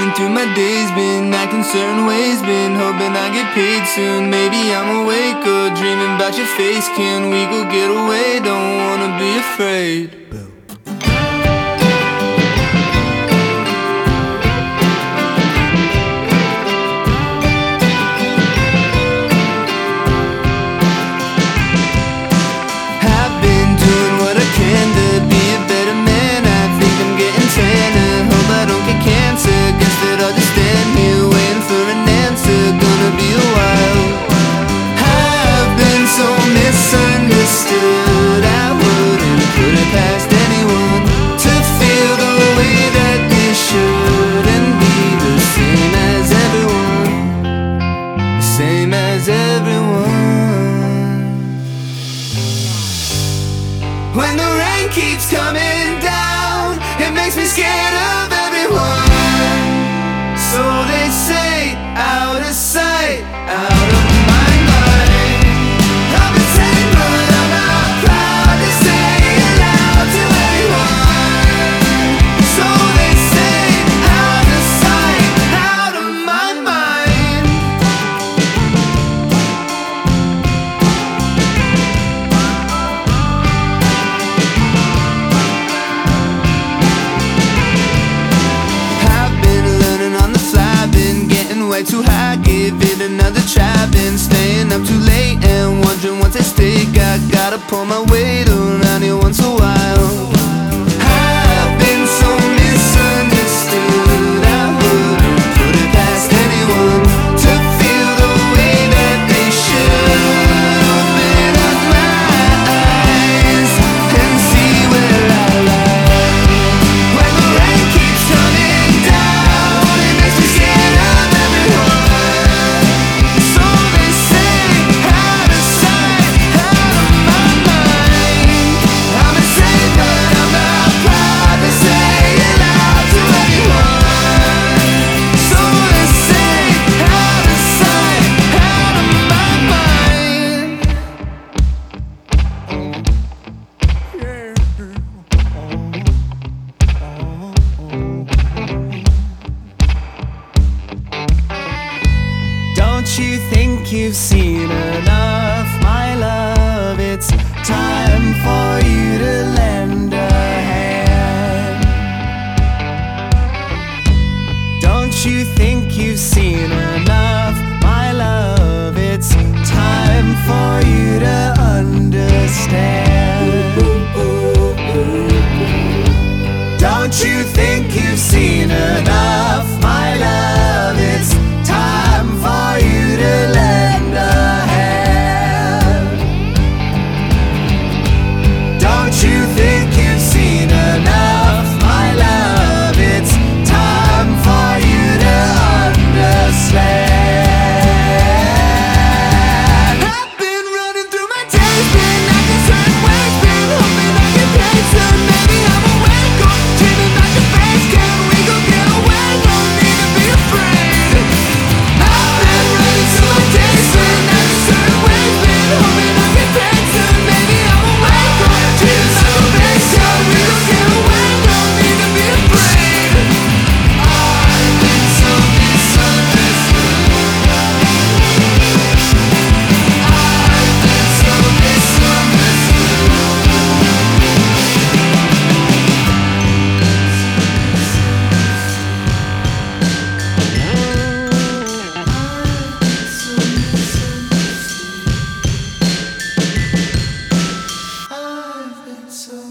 running through my days, been acting certain ways, been hoping I get paid soon. Maybe I'm awake or dreaming about your face. Can we go get away? Don't wanna be afraid. I've been doing what I can to be a better man. I think I'm getting tanner. Hope I don't get cancer. Guess that I'll just stand here waiting for an answer. Gonna be a while. I've been so misunderstood. I wouldn't put it past anyone to feel the way that they should and be the same as everyone. The same as everyone. When the rain keeps coming down, it makes me scared of everyone. So they say, out of sight, out of my mind. I'm insane, but I'm not proud to say it loud to anyone. So they say, out of sight, out of my mind. I've been learning on the fly, been getting way too high, give it another try. Been staying up too late and wondering what's at stake. I gotta pull my weight around here once a while. I've been so misunderstood. I wouldn't put it past anyone to feel the way that they should. Open up my eyes and see where I lie. When the rain keeps coming down, it makes me scared of everyone. So they say, out of sight, out of my mind. I'm insane, but I'm not proud to say it loud to anyone. So they say, out of sight, out of my mind. Don't you think you've seen enough, my love? It's time for you to lend a hand. Don't you think you've seen enough, my love? It's time for you to understand. Don't you think you've seen enough, my love? It's time for you to lend a hand. Don't you think you've seen enough, my love? It's time for you to understand. I've been running through my days, been acting certain ways, been hoping I get paid soon. Maybe I'm awake or dreaming about your face. Can we go get away? Don't need to be afraid. I've been running through my days, been acting certain ways, been hoping I get paid soon. Maybe I'm awake or dreaming about your face. Can we go get away? Don't need to be afraid. I've been so misunderstood. I've been so misunderstood. I've been so